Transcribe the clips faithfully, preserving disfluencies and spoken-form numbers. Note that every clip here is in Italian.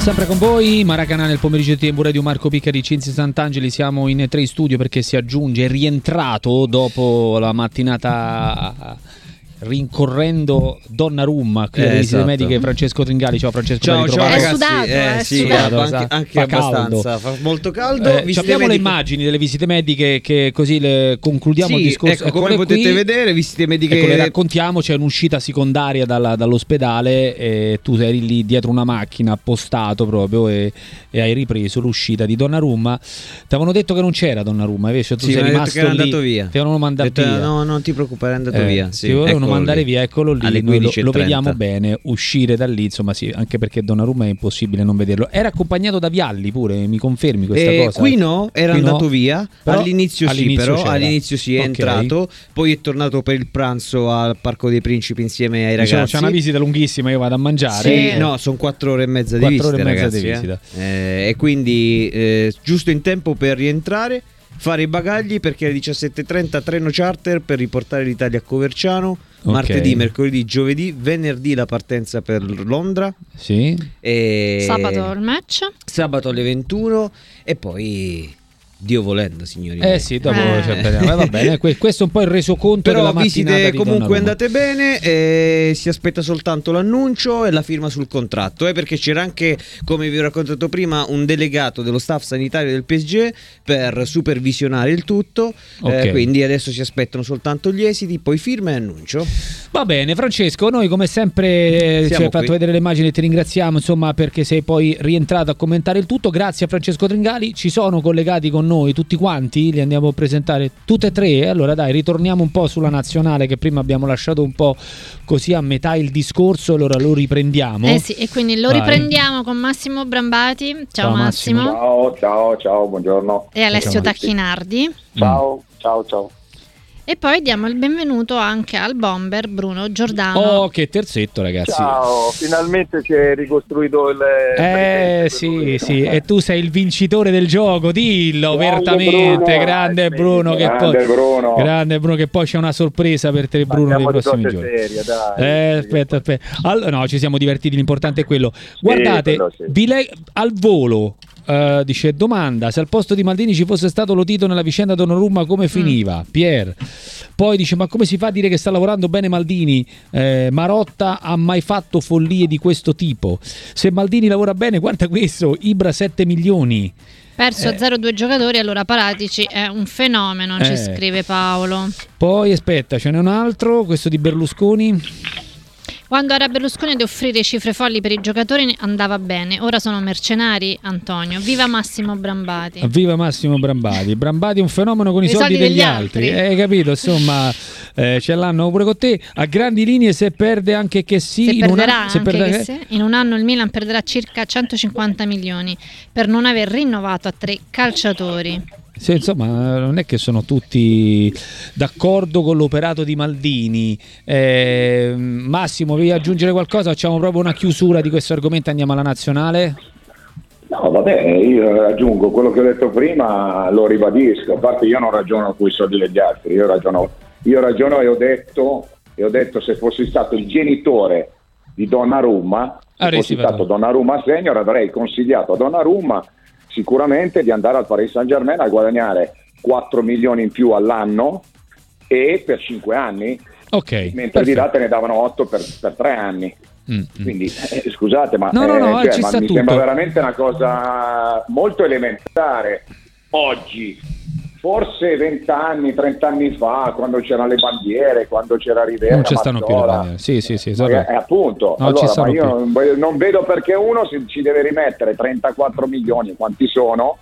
Sempre con voi, Maracanã nel pomeriggio di Tempo Radio, Marco Picca di Cinzia Sant'Angeli. Siamo in tre in studio perché si aggiunge, è rientrato dopo la mattinata rincorrendo Donnarumma qui alle eh, visite esatto. mediche, Francesco Tringali. Ciao Francesco, ciao, ben ciao ritrovato. ragazzi. È sudato, eh, è sì, sudato. anche, anche fa abbastanza caldo. fa molto caldo. Eh, abbiamo le immagini delle visite mediche che così le concludiamo sì, il discorso. ecco, come potete qui. vedere, visite mediche. Ecco, le raccontiamo, c'è un'uscita secondaria dalla, dall'ospedale e tu eri lì dietro una macchina appostato proprio e, e hai ripreso l'uscita di Donnarumma. Ti avevano detto che non c'era Donnarumma, invece tu sì, sei mi rimasto che era lì. andato via. Ti avevano mandato detto, via. No, non ti preoccupare, è andato eh, via. Sì, ti volevano mandare lì. via, eccolo lì. Alle Noi lo, lo trenta. vediamo bene uscire da lì, insomma, sì, anche perché Donnarumma è impossibile non vederlo. Era accompagnato da Vialli pure, mi confermi questa eh, cosa? Qui no, era qui andato no, via. però all'inizio, all'inizio sì, però c'era. all'inizio sì, è Okay. entrato, poi è tornato per il pranzo al Parco dei Principi insieme ai ragazzi. Diciamo, c'è una visita lunghissima, io vado a mangiare. Sì, eh. no, sono quattro ore e mezza di Quattro visita, ore e mezza ragazzi, di eh. visita. Eh, e quindi eh, giusto in tempo per rientrare, fare i bagagli, perché alle diciassette e trenta treno charter per riportare l'Italia a Coverciano. Ok. Martedì, mercoledì, giovedì, venerdì la partenza per Londra. Sì. E Sabato il match. sabato alle ventuno e poi Dio volendo, signori. Eh sì, dopo Eh. ci aspettiamo. Eh, va bene, que- questo è un po' il resoconto Però della mattinata visite di comunque Donnarumma. andate bene, eh, si aspetta soltanto l'annuncio e la firma sul contratto, eh, perché c'era anche, come vi ho raccontato prima, un delegato dello staff sanitario del P S G per supervisionare il tutto. Ok. eh, quindi adesso si aspettano soltanto gli esiti, poi firma e annuncio. Va bene, Francesco, noi come sempre eh, ci Siamo hai fatto qui. vedere le immagini e ti ringraziamo, insomma, perché sei poi rientrato a commentare il tutto. Grazie a Francesco Tringali. Ci sono collegati con noi tutti quanti, li andiamo a presentare tutte e tre. Allora dai, ritorniamo un po' sulla nazionale, che prima abbiamo lasciato un po' così a metà il discorso, allora lo riprendiamo. Eh sì, e quindi lo Vai. riprendiamo con Massimo Brambati. Ciao, Ciao, Massimo. Massimo. Ciao, ciao, ciao, buongiorno. E Alessio Ciao. Tacchinardi. Ciao, ciao, ciao. E poi diamo il benvenuto anche al bomber Bruno Giordano. Oh, che terzetto, ragazzi. Ciao, finalmente si è ricostruito il... Eh sì, sì, e tu sei il vincitore del gioco, dillo Grande apertamente, Bruno. grande Eh, sì, Bruno, che grande poi Bruno. grande Bruno, che poi c'è una sorpresa per te, Bruno, nei Parliamo di prossimi cose giorni. serie, dai. Eh, aspetta, aspetta. Allora, no, ci siamo divertiti, l'importante è quello. Guardate, quello sì. vi le- al volo eh, dice: domanda, se al posto di Maldini ci fosse stato Lotito nella vicenda Donnarumma, come finiva? Pier. Poi dice: ma come si fa a dire che sta lavorando bene Maldini? Eh, Marotta ha mai fatto follie di questo tipo? Se Maldini lavora bene, guarda questo, Ibra sette milioni. Perso Eh. zero due giocatori, allora Paratici è un fenomeno, ci Eh. scrive Paolo. Poi aspetta, ce n'è un altro, questo di Berlusconi. Quando era Berlusconi ad offrire cifre folli per i giocatori andava bene, ora sono mercenari, Antonio. Viva Massimo Brambati. Viva Massimo Brambati. Brambati è un fenomeno con i, I soldi, soldi degli, degli altri. altri. Hai capito? Insomma, eh, ce l'hanno pure con te. A grandi linee, se perde anche che sì, Se in perderà una- se anche perde- che se, in un anno il Milan perderà circa centocinquanta milioni per non aver rinnovato a tre calciatori. Sì, insomma, non è che sono tutti d'accordo con l'operato di Maldini. Eh, Massimo, devi aggiungere qualcosa? Facciamo proprio una chiusura di questo argomento, andiamo alla nazionale. No, vabbè, io aggiungo quello che ho detto prima, lo ribadisco. A parte, io non ragiono con i soldi degli altri, io ragiono, io ragiono e ho detto, e ho detto se fossi stato il genitore di Donnarumma, se Avresti fossi fatto. stato Donnarumma senior, avrei consigliato a Donnarumma sicuramente di andare al Paris Saint-Germain a guadagnare quattro milioni in più all'anno e per cinque anni, Ok. mentre di là perfetto. te ne davano otto per, per tre anni. Mm, mm. Quindi eh, scusate, ma, No, no, no, eh, cioè, ci ma sta mi tutto. sembra veramente una cosa molto elementare oggi. Forse vent'anni, trent'anni fa, quando c'erano le bandiere, quando c'era Rivera, Non ci stanno più le Mazzola, bandiere. Sì, sì, sì. eh, so che- eh, appunto, Non ci allora, stanno ma io più. non, voglio- non vedo perché uno si, ci deve rimettere trentaquattro milioni, quanti sono,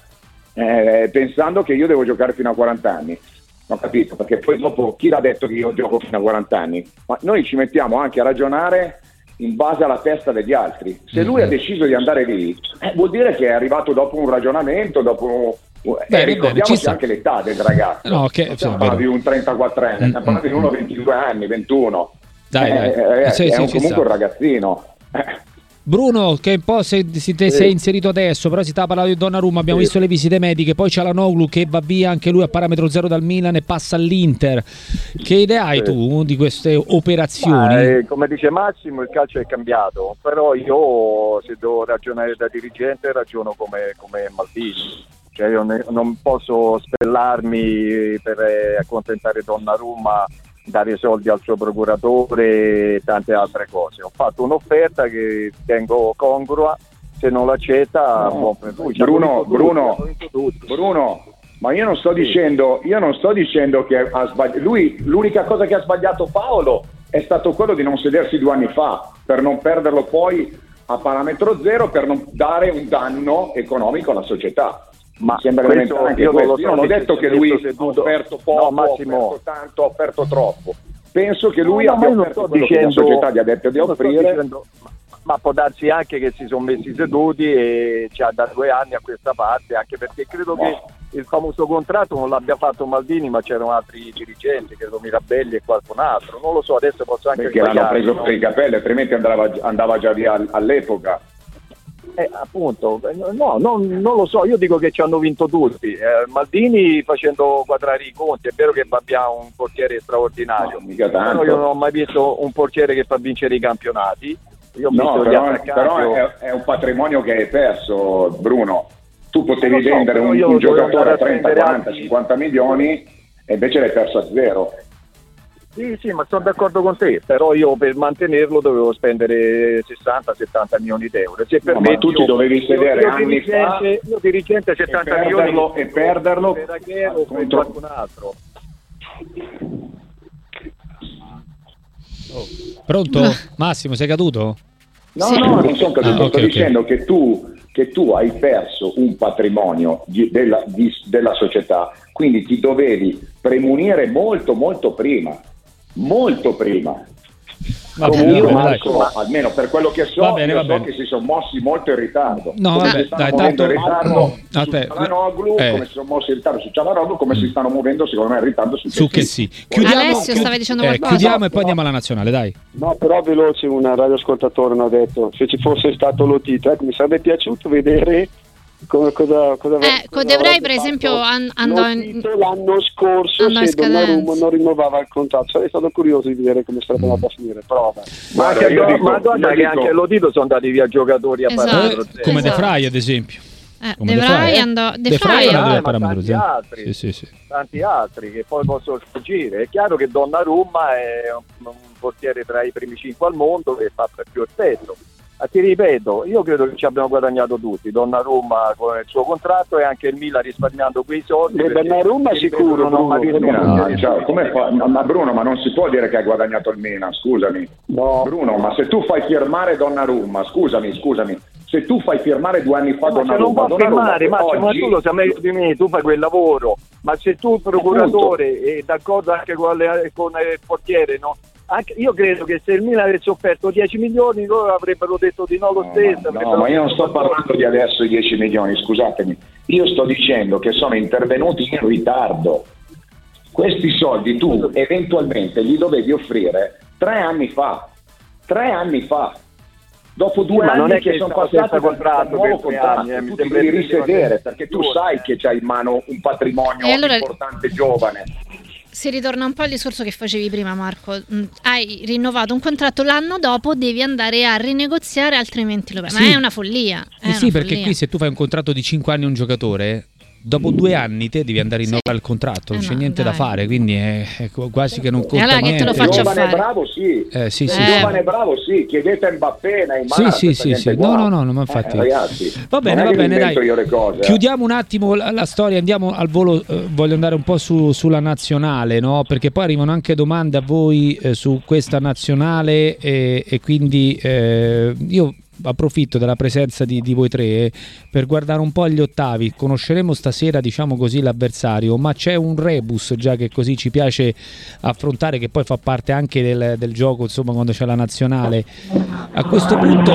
eh, pensando che io devo giocare fino a quaranta anni. Non ho capito, perché poi dopo chi l'ha detto che io gioco fino a quaranta anni? Ma noi ci mettiamo anche a ragionare in base alla testa degli altri. Se lui Mm-hmm. ha deciso di andare lì, eh, vuol dire che è arrivato dopo un ragionamento, dopo un... Bene, e bene, ricordiamoci ci sta. anche l'età del ragazzo. No, che- non sì, stiamo è parlando vero. di un trentaquattro anni, Mm, stiamo parlando mm, di uno mm. ventidue anni, ventuno. Dai, dai. Eh, eh, Sì, è sì, un- ci comunque sta. un ragazzino. Eh, Bruno, che un po' se, si te Sì. sei inserito adesso, però si stava parlando di Donnarumma, abbiamo Sì. visto le visite mediche, poi c'è Çalhanoğlu che va via anche lui a parametro zero dal Milan e passa all'Inter. Che idea hai Sì. tu di queste operazioni? Ma, eh, come dice Massimo, il calcio è cambiato, però io se devo ragionare da dirigente ragiono come, come Maldini. Cioè io ne- non posso spellarmi per eh, accontentare Donnarumma, dare soldi al suo procuratore e tante altre cose. Ho fatto un'offerta che ritengo congrua, se non l'accetta, No, buon per lui. Ci hanno Bruno, vinto tutti, Bruno, hanno vinto tutti. Bruno, ma io non sto Sì. dicendo, io non sto dicendo che ha sbagliato. Lui, l'unica cosa che ha sbagliato Paolo è stato quello di non sedersi due anni fa, per non perderlo poi a parametro zero, per non dare un danno economico alla società. Ma Mi sembra questo elementare anche io non questo. lo so, Io non ho se detto si che è lui messo ha seduto. offerto poco, No, ha Massimo. offerto tanto, ha offerto troppo. Penso che lui No, no, abbia ma io non offerto sto quello che dicendo- la società gli ha detto di io non sto offrire. dicendo- ma, ma può darsi anche che si sono messi seduti e c'ha da due anni a questa parte, anche perché credo No. che il famoso contratto non l'abbia fatto Maldini, ma c'erano altri dirigenti, credo Mirabelli e qualcun altro, non lo so, adesso posso anche Perché l'hanno sbagliare, preso no? per i capelli, altrimenti andava, andava già via all'epoca. Eh, appunto, no, non, non lo so, io dico che ci hanno vinto tutti. Eh, Maldini facendo quadrare i conti, è vero che abbiamo un portiere straordinario, No, mica tanto. però io non ho mai visto un portiere che fa vincere i campionati. Io ho visto No, gli però, attaccanti, però io- è, è un patrimonio che hai perso, Bruno. Tu potevi Lo so, vendere però un, io un dovevo giocatore andare a a trenta, prendere quaranta, altri- cinquanta milioni e invece l'hai perso a zero. Sì, sì, ma sono d'accordo con te, però io per mantenerlo dovevo spendere sessanta settanta milioni d'euro. Se No, ma permetti, tu ti io- dovevi io- sedere io anni fa dirigente, io dirigente settanta e milioni perderlo- e perderlo per Aguero o per contro- qualcun altro. Pronto? Massimo, sei caduto? No, Sì. no, non sono caduto. Ah, ok, sto ok. dicendo che tu, che tu hai perso un patrimonio di- della, di- della società, quindi ti dovevi premunire molto, molto prima. Molto prima. Va bene, Comunque, va bene, dai. Marco, almeno per quello che so, Va bene, io va so bene. che si sono mossi molto in ritardo. No, Come vabbè, si stanno dai, muovendo tanto- in ritardo su Aspetta, Çalhanoğlu, eh. come si sono mossi in ritardo su Çalhanoğlu, come si stanno muovendo secondo me in ritardo su Su che sì. Chiudiamo, Alessio, stavi dicendo eh, qualcosa? chiudiamo e poi andiamo alla nazionale, dai. No, però veloce, una radioascoltatore mi ha detto se ci fosse stato Lotito, ecco, mi sarebbe piaciuto vedere come, cosa, cosa Eh, cosa De Vrij, avrebbe per fatto esempio, an- andò in- Lotito l'anno scorso andò in se Donnarumma scadenza. non rinnovava il contratto. Sarei stato curioso di vedere come sarebbe andato a finire, però vabbè. Ma, Guarda, anche io do- dico- ma guarda io che dico- anche Lotito sono andati via giocatori a Esatto. parametro Eh, zero. come De Esatto. Vrij, ad esempio. Eh, Come De De Vrij, Vrij eh? andò De De Vrij Vrij andò Ah, a ma parametro tanti zero. altri. Sì, sì, sì. tanti altri che poi possono sfuggire. È chiaro che Donnarumma è un, un portiere tra i primi cinque al mondo che fa per più effetto. Ma ti ripeto, io credo che ci abbiamo guadagnato tutti, Donnarumma con il suo contratto e anche il Milan risparmiando quei soldi. Beh, perché, Donnarumma ti ripeto, sicuro, non ho mai Bruno, visto un Donnarumma. portiere Ah, cioè, così. come fa? Ma, ma Bruno, ma non si può dire che hai guadagnato il Milan, scusami. No. Bruno, ma se tu fai firmare Donnarumma, scusami, scusami, se tu fai firmare due anni fa Ma se non Donnarumma, può Donnarumma firmare, ma, ma oggi- tu lo sai meglio di me, tu fai quel lavoro, ma se tu procuratore e d'accordo anche con, le- con il portiere, no? Anche, io credo che se il Milan avesse offerto dieci milioni loro avrebbero detto di no lo No, stesso. ma, avrebbero no, ma io non detto sto parlando di adesso i dieci milioni, scusatemi. Io sto dicendo che sono intervenuti in ritardo. Questi soldi tu eventualmente gli dovevi offrire tre anni fa. Tre anni fa. Dopo due Ma anni non è che, che sono stavo passati senza dal contratto nuovo per tre contratto, anni, eh, mi tu ti sembra devi che risedere sia- perché tu due, sai eh. che c'hai in mano un patrimonio E allora- importante giovane. Si ritorna un po' al discorso che facevi prima, Marco. Mm, Hai rinnovato un contratto l'anno dopo, devi andare a rinegoziare, altrimenti lo perdi. Ma Sì. è una follia. È Eh sì, una perché follia. qui se tu fai un contratto di cinque anni a un giocatore, dopo due anni te devi andare a rinnovare Sì. il contratto, non Eh c'è no, niente da dai. fare, quindi è, è quasi che non conta allora che te lo niente. faccio giovane fare. bravo sì. Eh, sì, sì, Eh. sì. Giovane bravo sì, chiedete a Mbappé, Neymar, Sì, sì, questa sì, gente sì. qua. No, no, no, no, ma infatti. Eh, ragazzi, Va bene, non è va che mi bene, dai. invento io le cose, eh. Chiudiamo un attimo la, la storia, andiamo al volo. eh, voglio andare un po' su, sulla nazionale, no? Perché poi arrivano anche domande a voi eh, su questa nazionale e, e quindi eh, io approfitto della presenza di, di voi tre eh, per guardare un po' gli ottavi. Conosceremo stasera, diciamo così, l'avversario, ma c'è un rebus già che così ci piace affrontare, che poi fa parte anche del, del gioco, insomma, quando c'è la nazionale. A questo punto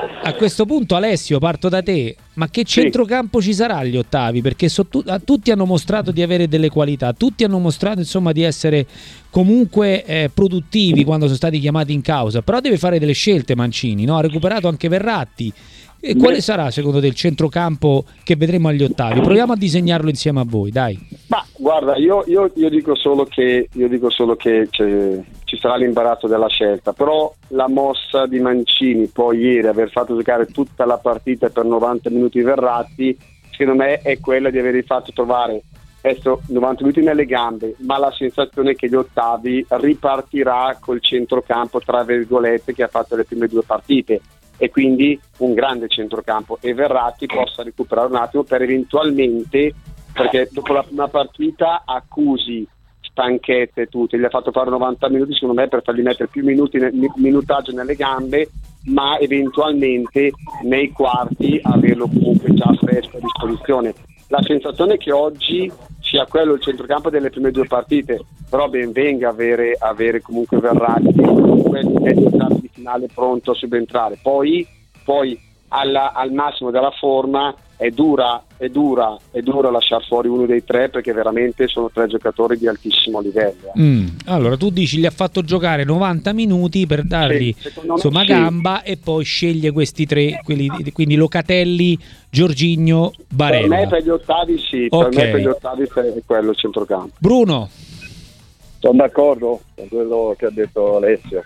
a questo punto Alessio, parto da te, ma che centrocampo ci sarà agli ottavi? Perché so tu- a tutti hanno mostrato di avere delle qualità, tutti hanno mostrato insomma di essere comunque eh, produttivi quando sono stati chiamati in causa, però deve fare delle scelte Mancini, no? Ha recuperato anche Verratti. E quale sarà secondo te il centrocampo che vedremo agli ottavi? Proviamo a disegnarlo insieme a voi, dai. Ma guarda, io, io, io dico solo che, io dico solo che c'è, ci sarà l'imbarazzo della scelta, però la mossa di Mancini poi ieri aver fatto giocare tutta la partita per novanta minuti Verratti, secondo me è quella di aver fatto trovare adesso novanta minuti nelle gambe, ma la sensazione è che gli ottavi ripartirà col centrocampo tra virgolette che ha fatto le prime due partite, e quindi un grande centrocampo, e Verratti possa recuperare un attimo per eventualmente, perché dopo la prima partita accusi stanchezza e tutto, gli ha fatto fare novanta minuti secondo me per fargli mettere più minuti nel, minutaggio nelle gambe, ma eventualmente nei quarti averlo comunque già fresco a disposizione. La sensazione è che oggi sia quello il centrocampo delle prime due partite, però ben venga avere, avere comunque Verratti comunque nel quarto di finale pronto a subentrare. Poi, poi alla, al massimo della forma è dura, è dura, è dura lasciare fuori uno dei tre, perché veramente sono tre giocatori di altissimo livello. Mm. Allora tu dici gli ha fatto giocare novanta minuti per dargli sì, insomma sì. gamba, e poi sceglie questi tre, quelli, quindi Locatelli, Jorginho, Barella. Per me per gli ottavi sì, Okay. per me per gli ottavi è quello il centrocampo. Bruno. Sono d'accordo con quello che ha detto Alessio,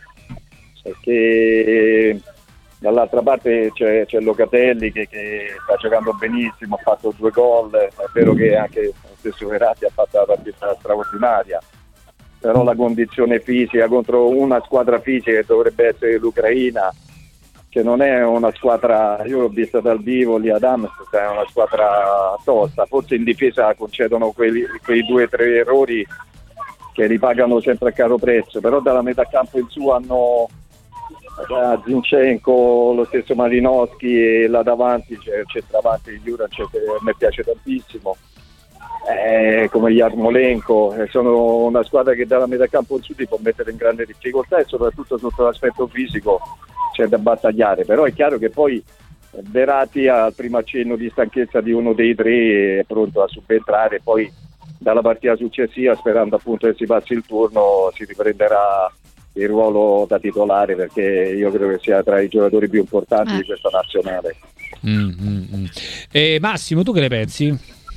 perché dall'altra parte c'è, c'è Locatelli che, che sta giocando benissimo, ha fatto due gol, è vero che anche lo stesso Verratti ha fatto una partita straordinaria, però la condizione fisica contro una squadra fisica che dovrebbe essere l'Ucraina, che non è una squadra, io l'ho vista dal vivo lì ad Amsterdam, è una squadra tosta, forse in difesa concedono quelli, quei due o tre errori che ripagano sempre a caro prezzo, però dalla metà campo in su hanno eh, Zinchenko, lo stesso Malinowski, e là davanti c'è il centravanti di Juraj che a me piace tantissimo, eh, come Yarmolenko, eh, sono una squadra che dalla metà campo in su ti può mettere in grande difficoltà, e soprattutto sotto l'aspetto fisico c'è da battagliare, però è chiaro che poi Verratti al primo accenno di stanchezza di uno dei tre è pronto a subentrare, poi dalla partita successiva, sperando appunto che si passi il turno, si riprenderà il ruolo da titolare, perché io credo che sia tra i giocatori più importanti eh. di questa nazionale. Mm, mm, mm. E Massimo, tu che ne pensi?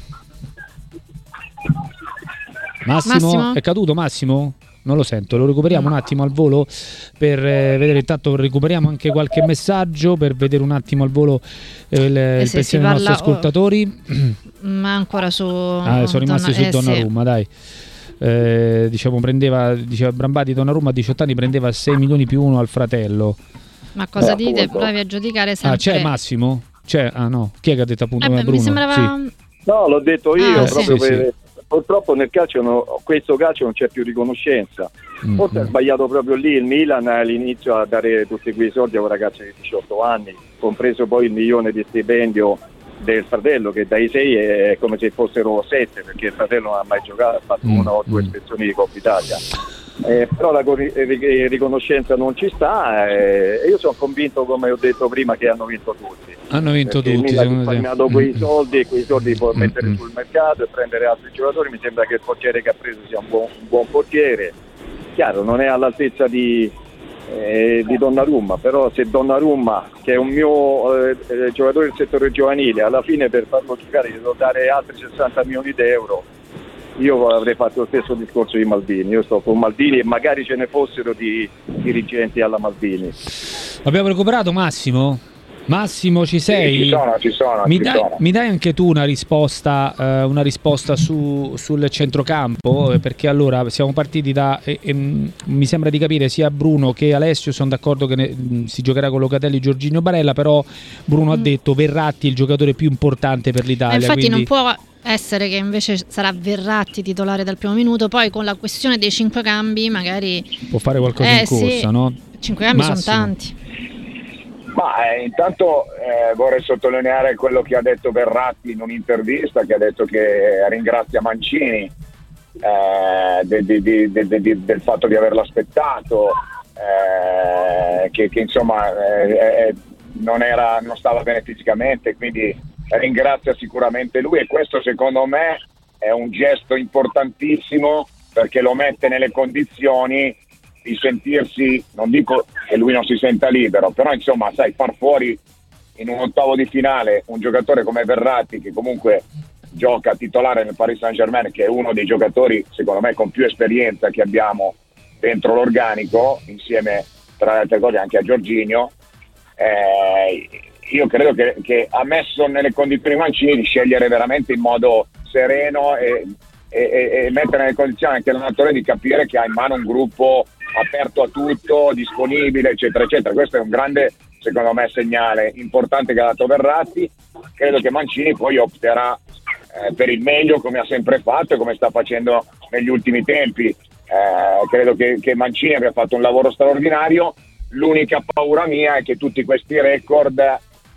Massimo? Massimo? È caduto Massimo? Non lo sento, lo recuperiamo un attimo al volo per eh, vedere, intanto recuperiamo anche qualche messaggio per vedere un attimo al volo eh, il, Eh il sì, pensiero si dei nostri parla- ascoltatori. Ma ancora su Ah, sono rimasti Donna- su eh, sì. Donnarumma, dai. Eh, diciamo prendeva, diceva Brambati, Donnarumma a diciotto anni prendeva sei milioni più uno al fratello. Ma cosa Eh, dite? appunto. Provi a giudicare sempre. Ah, c'è Massimo? C'è? Ah no, chi è che ha detto appunto? Eh beh, Bruno? mi sembrava Sì. No, l'ho detto io, Ah, proprio sì. per, purtroppo nel calcio, no, questo calcio non c'è più riconoscenza. Mm, Forse ha mm. sbagliato proprio lì il Milan all'inizio a dare tutti quei soldi a un ragazzo di diciotto anni, compreso poi il milione di stipendio del fratello, che dai sei è come se fossero sette, perché il fratello non ha mai giocato, ha fatto Mm, una o due mm. ispezioni di Coppa Italia. Eh, però la cor- eh, riconoscenza non ci sta, eh, e io sono convinto, come ho detto prima, che hanno vinto tutti. Hanno vinto Perché il tutti, Milan ha secondo te? risparmiato quei Mm. soldi, e quei soldi li può Mm, mettere mm. sul mercato e prendere altri giocatori. Mi sembra che il portiere che ha preso sia un buon, un buon portiere. Chiaro, non è all'altezza di, eh, di Donnarumma, però se Donnarumma, che è un mio eh, eh, giocatore del settore giovanile, alla fine per farlo giocare gli devo dare altri sessanta milioni di euro, io avrei fatto lo stesso discorso di Maldini. Io sto con Maldini, e magari ce ne fossero di dirigenti alla Maldini. Abbiamo recuperato Massimo? Massimo, ci sei? Sì, ci sono, ci sono, Mi ci dai, sono. mi dai anche tu una risposta, eh, una risposta su, sul centrocampo? Eh, Perché allora siamo partiti da, e, e, mh, mi sembra di capire, sia Bruno che Alessio sono d'accordo che ne- mh, si giocherà con Locatelli, Jorginho, Barella, però Bruno ha Mm. detto Verratti è il giocatore più importante per Ma l'Italia. infatti quindi... non può essere che invece sarà Verratti titolare dal primo minuto, poi con la questione dei cinque cambi magari può fare qualcosa Eh, in corsa, sì. no? cinque cambi sono Massimo. tanti. Ma eh, intanto eh, vorrei sottolineare quello che ha detto Verratti in un'intervista, che ha detto che ringrazia Mancini eh, de, de, de, de, de, de, del fatto di averlo aspettato, eh, che, che insomma eh, eh, non era, non stava bene fisicamente, quindi ringrazia sicuramente lui, e questo secondo me è un gesto importantissimo, perché lo mette nelle condizioni di sentirsi, non dico che lui non si senta libero, però insomma, sai, far fuori in un ottavo di finale un giocatore come Verratti, che comunque gioca titolare nel Paris Saint-Germain, che è uno dei giocatori secondo me con più esperienza che abbiamo dentro l'organico, insieme tra le altre cose anche a Jorginho, eh, io credo che, che ha messo nelle condizioni Mancini di scegliere veramente in modo sereno e, e, e mettere nelle condizioni anche l'allenatore di capire che ha in mano un gruppo aperto a tutto, disponibile, eccetera eccetera. Questo è un grande, secondo me, segnale importante che ha dato Verratti. Credo che Mancini poi opterà eh, per il meglio, come ha sempre fatto e come sta facendo negli ultimi tempi. Eh, credo che, che Mancini abbia fatto un lavoro straordinario. L'unica paura mia è che tutti questi record eh,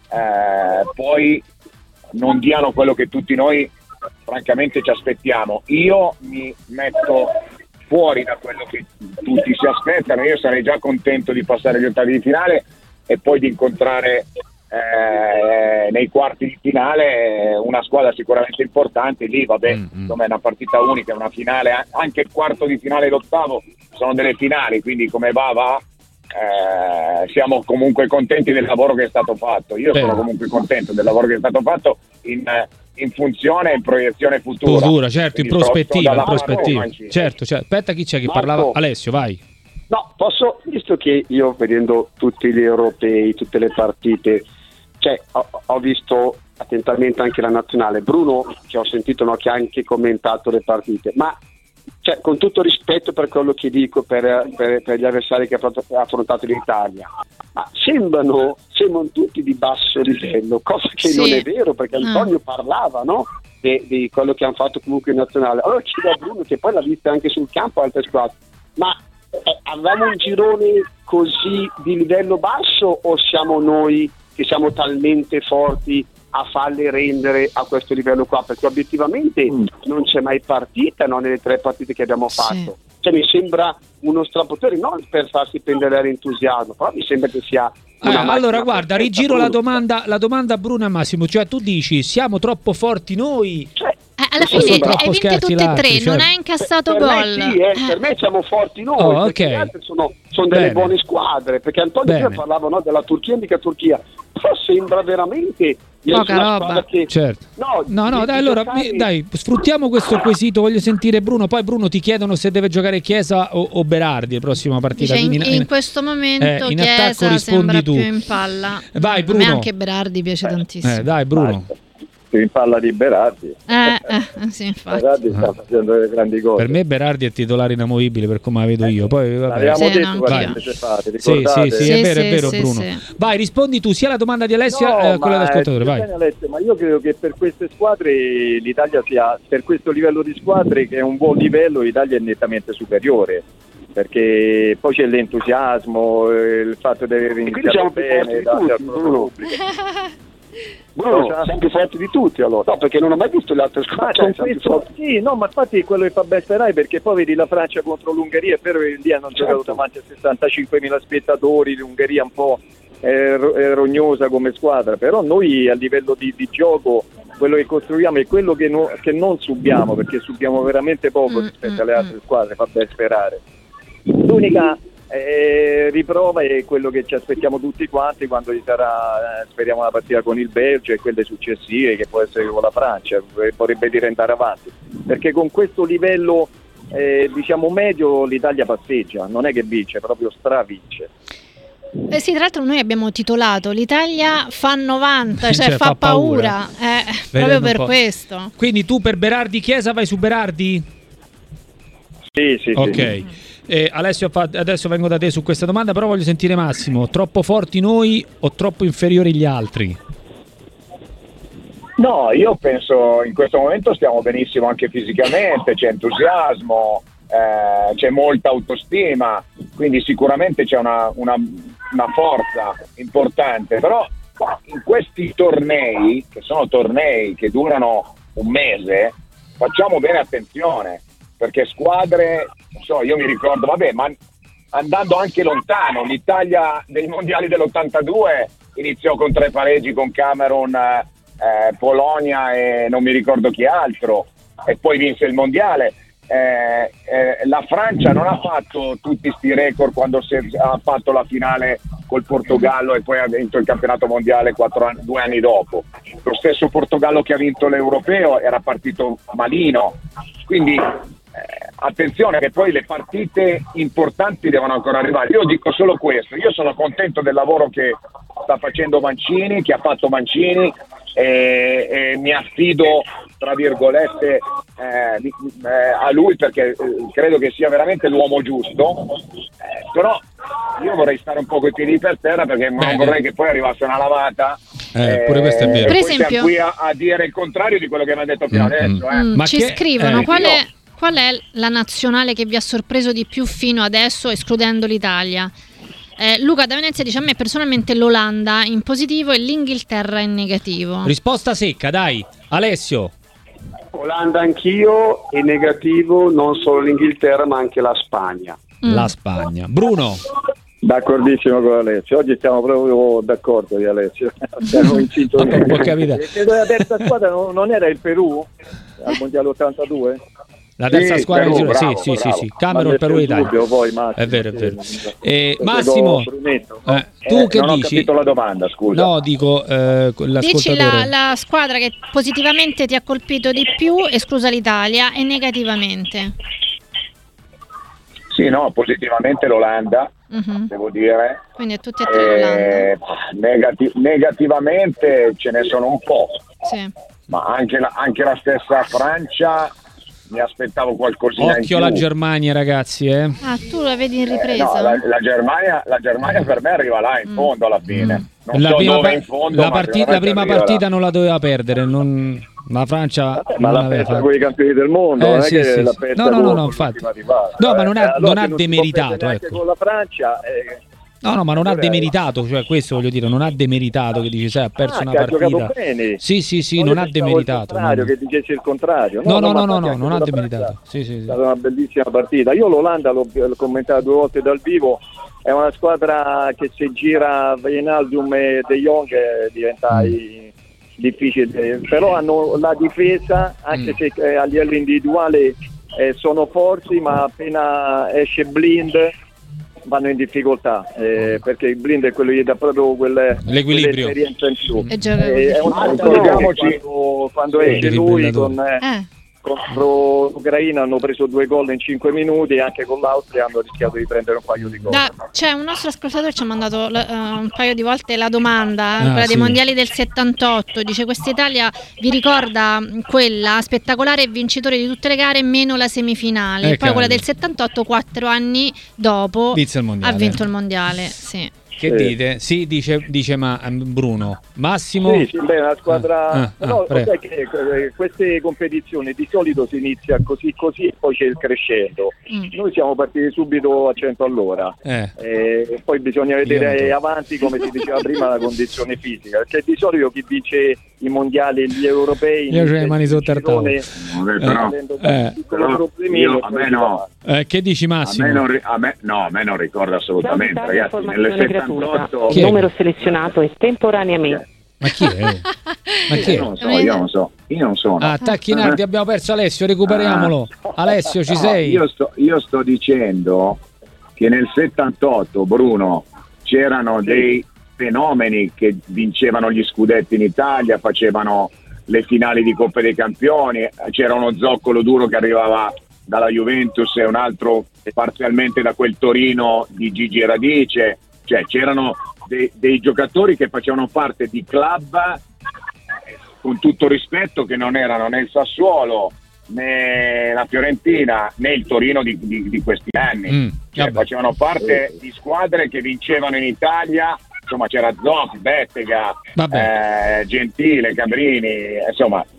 poi non diano quello che tutti noi francamente ci aspettiamo. Io mi metto fuori da quello che tutti si aspettano. Io sarei già contento di passare gli ottavi di finale e poi di incontrare eh, nei quarti di finale una squadra sicuramente importante. Lì vabbè, mm-hmm. insomma, è una partita unica, è una finale, anche il quarto di finale e l'ottavo sono delle finali, quindi come va va. Eh, siamo comunque contenti del lavoro che è stato fatto. Io Beh. sono comunque contento del lavoro che è stato fatto in, in funzione e in proiezione futura. Futura, certo, in prospettiva, in prospettiva. Certo, certo. Aspetta, chi c'è che Marco, parlava? Alessio, vai. No, posso, visto che io vedendo tutti gli europei, tutte le partite, cioè ho, ho visto attentamente anche la nazionale. Bruno, che ho sentito, no, che ha anche commentato le partite, ma cioè, con tutto rispetto per quello che dico per, per, per gli avversari che ha affrontato l'Italia, ma sembrano, sembrano tutti di basso livello, cosa che sì. non è vero, perché Antonio ah. parlava, no, di, di quello che hanno fatto comunque in nazionale. Allora chiedo a Bruno, che poi l'ha vista anche sul campo altre squadre, ma eh, avevamo un girone così di livello basso o siamo noi che siamo talmente forti a farle rendere a questo livello qua? Perché obiettivamente mm. non c'è mai partita, no, nelle tre partite che abbiamo fatto. Sì. Cioè mi sembra uno strapotere, non per farsi prendere all'entusiasmo, però mi sembra che sia una eh, allora guarda, rigiro la domanda, la domanda a Bruno e Massimo, cioè tu dici siamo troppo forti noi, cioè, eh, alla fine hai vinto tutte e tre, certo. non hai incassato per gol. Me sì, eh, per me siamo forti noi, oh, perché okay. gli altri sono, sono delle Bene. buone squadre, perché Antonio prima parlava, no, della Turchia, indica Turchia, però sembra veramente poca roba che... certo. no, no, no dai, allora mi, dai, sfruttiamo questo quesito, voglio sentire Bruno, poi Bruno ti chiedono se deve giocare Chiesa o, o Berardi la prossima partita. Dice, in, in, in questo momento eh, in Chiesa attacco rispondi sembra tu. più in palla. Vai Bruno. A me anche Berardi piace eh, tantissimo. Eh, dai Bruno. Basta. In palla di Berardi. Eh, eh, sì, infatti. Berardi sta facendo delle grandi cose. Per me Berardi è titolare inamovibile per come la vedo io. Poi vabbè. L'abbiamo sì, detto quando invece fate, sì, sì, sì, sì, è vero, sì, è vero sì, Bruno. Sì. Vai, rispondi tu sia alla domanda di Alessia no, che eh, quella dell'ascoltatore. Vai. Bene, Alessia, ma io credo che per queste squadre l'Italia sia, per questo livello di squadre che è un buon livello, l'Italia è nettamente superiore. Perché poi c'è l'entusiasmo, il fatto di aver iniziato bene davanti al pubblico. Bruno, no, siamo più forti di tutti allora. No, perché non ho mai visto le altre squadre. Cioè, questo, sì, no, ma infatti è quello che fa ben sperare, perché poi vedi la Francia contro l'Ungheria, è vero che lì hanno certo. giocato davanti a sessantacinquemila spettatori, l'Ungheria un po' è rognosa come squadra, però noi a livello di, di gioco quello che costruiamo è quello che, no, che non subiamo, perché subiamo veramente poco rispetto alle altre squadre, fa ben sperare. L'unica Eh, riprova è quello che ci aspettiamo tutti quanti quando ci sarà, eh, speriamo, una partita con il Belgio e quelle successive che può essere con la Francia, vorrebbe dire andare avanti, perché con questo livello eh, diciamo medio l'Italia passeggia, non è che vince, proprio stravince. Eh sì, tra l'altro noi abbiamo titolato l'Italia fa novanta, cioè, cioè fa, fa paura, paura. Eh, proprio per questo. Quindi tu per Berardi Chiesa vai su Berardi? Sì, sì, ok. sì. Eh, Alessio, adesso vengo da te su questa domanda, però voglio sentire Massimo. Troppo forti noi o troppo inferiori gli altri? No, io penso in questo momento stiamo benissimo anche fisicamente, c'è entusiasmo, eh, c'è molta autostima, quindi sicuramente c'è una, una, una forza importante, però in questi tornei, che sono tornei che durano un mese, facciamo bene attenzione, perché squadre, non so, io mi ricordo, vabbè, ma andando anche lontano, l'Italia dei mondiali dell'ottantadue iniziò con tre pareggi con Camerun, eh, Polonia e non mi ricordo chi altro, e poi vinse il mondiale. Eh, eh, la Francia non ha fatto tutti sti record quando si è, ha fatto la finale col Portogallo e poi ha vinto il campionato mondiale quattro anni, due anni dopo. Lo stesso Portogallo che ha vinto l'Europeo era partito malino, quindi eh, attenzione che poi le partite importanti devono ancora arrivare. Io dico solo questo, io sono contento del lavoro che sta facendo Mancini, che ha fatto Mancini, e, e mi affido tra virgolette eh, eh, a lui, perché eh, credo che sia veramente l'uomo giusto, eh, però io vorrei stare un po' coi piedi per terra, perché Bene. non vorrei che poi arrivasse una lavata eh, pure questo è vero. Per e esempio, poi siamo qui a, a dire il contrario di quello che mi ha detto fino mm, adesso eh. mm, Ma ci che- scrivono eh, qual io- è qual è la nazionale che vi ha sorpreso di più fino adesso, escludendo l'Italia. Eh, Luca da Venezia dice: a me personalmente l'Olanda in positivo e l'Inghilterra in negativo. Risposta secca, dai. Alessio. Olanda anch'io, e negativo non solo l'Inghilterra ma anche la Spagna. Mm. La Spagna. Bruno. D'accordissimo con Alessio, oggi stiamo proprio d'accordo di Alessio, siamo in sintonia. Può capitare. E credo la terza squadra non, non era il Perù al mondiale ottantadue? La terza Sì, squadra Perù, di giro, bravo, sì, sì, sì, bravo. sì. Camerun, Ma Perù e nel Italia. dubbio poi, Massimo, È vero, è vero. sì. Eh, Lo Massimo, vedo Brunetto, no? eh, tu Eh, che non ho dici? capito la domanda, scusa. No, dico eh, l'ascoltatore. Dici la, la squadra che positivamente ti ha colpito di più, esclusa l'Italia, e negativamente. Sì, no, positivamente l'Olanda, Mhm. devo dire. Quindi è tutti e tre l'Olanda. Eh, negati- negativamente ce ne sono un po', Sì. ma anche la, anche la stessa Francia mi aspettavo qualcosina in Occhio più. alla Germania, ragazzi, eh. Ah, tu la vedi in Eh, ripresa? no, la, la Germania, la Germania per me arriva là in Mm. fondo alla fine. Non La so prima, dove pa- in fondo, la ma parti- sicuramente la prima arriva là. partita non la doveva perdere, non- la Francia Ma non la aveva pensa fatto. con i campioni del mondo, Eh, non è sì, che sì, la sì. pensa No, no, no, con no, l'ultima infatti. arrivata, No, ma eh. non ha- Eh, allora non se ha si può demeritato, perdere neanche ecco. con la Francia, eh, No, no, ma non ha Allora- demeritato, cioè questo voglio dire, non ha demeritato che dici, sai, ha perso ah, una che ha partita. giocato bene. Sì, sì, sì, io non ha pensavo demeritato. il contrario, no. che dicessi il contrario. No, no, ma no, no, infatti no, anche non ha con la demeritato. Francia Sì, sì, È sì. stata una bellissima partita. Io l'Olanda l'ho, l'ho commentata due volte dal vivo, è una squadra che se gira Wijnaldum e De Jong eh, diventa Mm. i- difficile, però hanno la difesa, anche Mm. se eh, a livello individuale eh, sono forti, ma appena esce Blind vanno in difficoltà, eh, perché il Blind è quello che gli dà proprio quelle, L'equilibrio. quell'esperienza in più. E gioca Eh, è un Ma altro ricordiamoci- quando, quando Il esce lui defibrillatore. con, eh, Eh, contro l'Ucraina hanno preso due gol in cinque minuti e anche con l'Austria hanno rischiato di prendere un paio di gol. da- c'è un nostro ascoltatore che ci ha mandato l- eh, un paio di volte la domanda, Ah, quella sì. dei mondiali del settantotto. Dice: questa Italia vi ricorda quella spettacolare e vincitore di tutte le gare, meno la semifinale. Eh, Poi cavolo. quella del settantotto, quattro anni dopo, Vinse il mondiale. ha vinto il mondiale. Sì. Che Sì. dite? Sì, dice, dice ma, Bruno. Massimo? Sì, sì, beh, una squadra. Ah, ah, però ah, prego. sai che eh, queste competizioni di solito si inizia così così e poi c'è il crescendo. Mm. Noi siamo partiti subito a cento all'ora. Eh. E poi bisogna vedere Io- avanti, come si diceva prima, la condizione fisica, perché di solito chi vince i mondiali e gli europei Io c'ho le mani sotto al tavolo. Vabbè, però, Eh. però io- a me no. Eh, che dici A Massimo? me, non, ri- a me- no, a me non ricorda assolutamente, ragazzi. Nelle settantotto Chi è? Numero selezionato estemporaneamente. Ma chi è? Ma chi io è? non so, io non so, io non sono. Ah, Tacchinardi, abbiamo perso Alessio, recuperiamolo. Alessio, ci No, sei? Io sto, io sto dicendo che nel settantotto, Bruno, c'erano dei fenomeni che vincevano gli scudetti in Italia, facevano le finali di Coppa dei Campioni, c'era uno zoccolo duro che arrivava dalla Juventus e un altro parzialmente da quel Torino di Gigi Radice, cioè c'erano dei, dei giocatori che facevano parte di club, eh, con tutto rispetto, che non erano né il Sassuolo né la Fiorentina né il Torino di, di, di questi anni. Mm, Cioè, vabbè. facevano parte di squadre che vincevano in Italia, insomma c'era Zoff, Bettega, Vabbè. eh, Gentile, Cabrini, insomma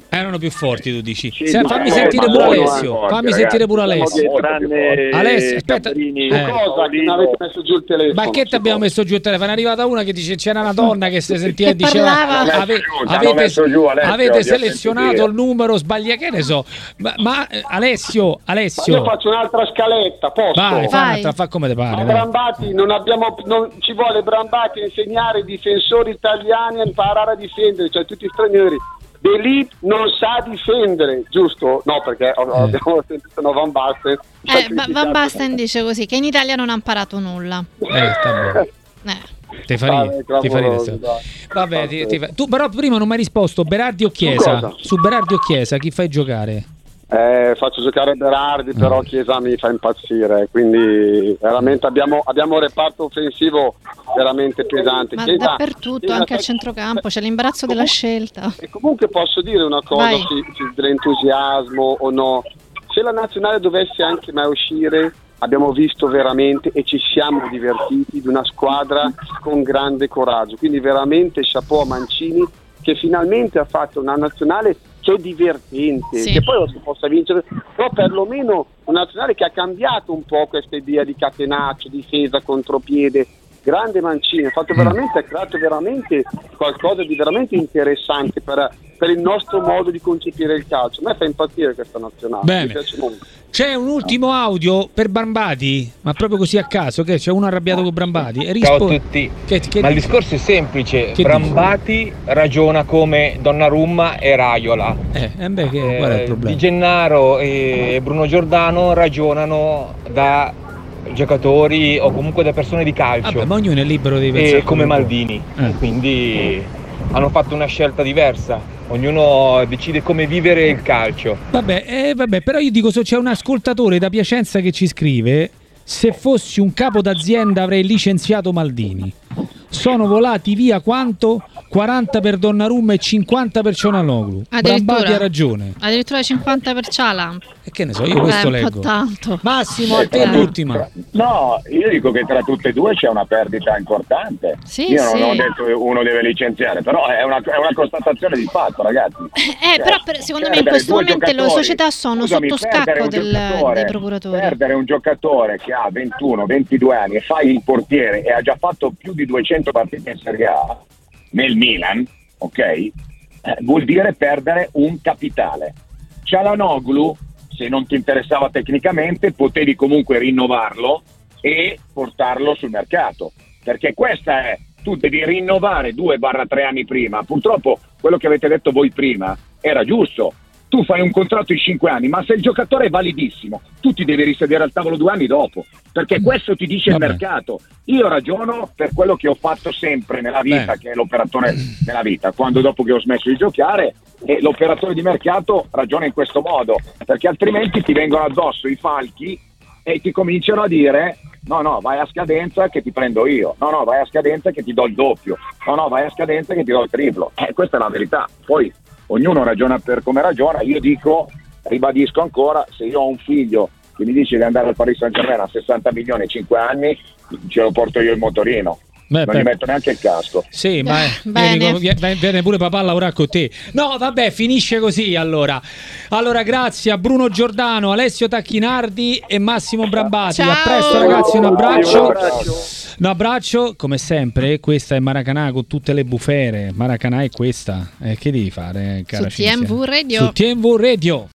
Erano più forti, tu dici. Sì, Se- no, fammi no, sentire ma pure buono, Alessio. forti, Fammi ragazzi. sentire pure Siamo Alessio. dietro. tranne Alessio, aspetta. Cabrini, Eh. Cosa che non avete messo giù il telefono? Ma che ti abbiamo messo giù il telefono? È arrivata una che dice c'era una donna che si sentiva e Che diceva parlava. L'hanno ave- messo giù, l'hanno avete, messo giù, Alessio, avete ti ho selezionato sentito il numero sbagliato, che ne so. Ma, ma, eh, Alessio, Ma Alessio, io faccio un'altra scaletta, posso? vai, fa, Vai. un'altra, fa come ti Ma pare. vai. Brambati, non abbiamo, non ci vuole Brambati a insegnare ai difensori italiani a imparare a difendere, cioè tutti stranieri. De Ligt non sa difendere, giusto? No, perché ho- Eh. abbiamo sentito no, Van Basten. ci ha Eh, Va- Van criticato. Basten dice così, che in Italia non ha imparato nulla. Eh, sta bene. Eh. Ti fa ridere, Dai, ti fa ridere, clamoroso, sta- dai. Vabbè, ti- ti fa- tu però prima non mi hai risposto. Berardi o Chiesa? cosa? Su Berardi o Chiesa, chi fai giocare? Eh, faccio giocare Berardi, però Chiesa mi fa impazzire, quindi veramente abbiamo, abbiamo un reparto offensivo veramente pesante. Ma Chiesa- dappertutto, Chiesa- anche a centrocampo, c'è l'imbarazzo della scelta. E comunque posso dire una cosa Vai. sì, sì, dell'entusiasmo o no, se la nazionale dovesse anche mai uscire, abbiamo visto veramente e ci siamo divertiti di una squadra con grande coraggio, quindi veramente chapeau a Mancini che finalmente ha fatto una nazionale che è divertente, Sì. che poi non si possa vincere, però perlomeno una nazionale che ha cambiato un po' questa idea di catenaccio, difesa, contropiede. Grande Mancini, ha fatto veramente, ha creato veramente qualcosa di veramente interessante per, per il nostro modo di concepire il calcio. A me fa impazzire questa nazionale. Bene. Mi piace molto. C'è un ultimo audio per Brambati, ma proprio così a caso, che c'è uno arrabbiato con Brambati. E Ciao a rispo- tutti. Che- che Ma il dici? discorso è semplice. Che Brambati ragiona come Donnarumma e Raiola. Eh, eh beh, che, Eh, qual è il Di problema? Gennaro e Bruno Giordano ragionano da giocatori o comunque da persone di calcio. Vabbè, ma ognuno è libero di pensare E come quello che Maldini. Eh. Quindi hanno fatto una scelta diversa. Ognuno decide come vivere il calcio. Vabbè, eh, vabbè, però io dico, so c'è un ascoltatore da Piacenza che ci scrive: se fossi un capo d'azienda avrei licenziato Maldini. Sono volati via quanto? quaranta per Donnarumma e cinquanta per Cianaloglu. Addirittura. Brambati ha ragione. Addirittura cinquanta per Ciala. E che ne so, io questo Eh, un leggo. po' tanto. Massimo, a te Eh. l'ultima. No, io dico che tra tutte e due c'è una perdita importante. Sì, io non sì. ho detto che uno deve licenziare, però è una, è una constatazione di fatto, ragazzi. Eh, però per- secondo me in Perdere questo due momento le giocatori- società sono scusami, sotto perdere scacco un del- giocatore- dei procuratori. Perdere un giocatore che ha ventuno ventidue anni e fai il portiere e ha già fatto più di duecento partite in Serie A nel Milan, ok? Eh, vuol dire perdere un capitale. Cialanoglu, se non ti interessava tecnicamente, potevi comunque rinnovarlo e portarlo sul mercato, perché questa è, tu devi rinnovare due barra tre anni prima. Purtroppo quello che avete detto voi prima era giusto. Tu fai un contratto di cinque anni, ma se il giocatore è validissimo, tu ti devi risedere al tavolo due anni dopo, perché questo ti dice Vabbè. il mercato. Io ragiono per quello che ho fatto sempre nella vita, Beh. che è l'operatore nella vita, quando dopo che ho smesso di giocare, e l'operatore di mercato ragiona in questo modo, perché altrimenti ti vengono addosso i falchi e ti cominciano a dire: no no, vai a scadenza che ti prendo io, no no, vai a scadenza che ti do il doppio, no no, vai a scadenza che ti do il triplo. Eh, questa è la verità. Poi ognuno ragiona per come ragiona. Io dico, ribadisco ancora, se io ho un figlio che mi dice di andare al Paris Saint-Germain a sessanta milioni e cinque anni, ce lo porto io il motorino. Beh, non beh. gli metto neanche il casco. Sì, ma eh, Bene. io dico, vie- viene pure papà a lavorare con te. No, vabbè, finisce così allora. Allora, grazie a Bruno Giordano, Alessio Tacchinardi e Massimo Brambati. Ciao. A presto, ragazzi, un abbraccio. Un abbraccio. Un abbraccio, come sempre. Questa è Maracanà con tutte le bufere. Maracanà è questa. Eh, che devi fare, cara Su T M V Cinzia? Radio. Su T M V Radio.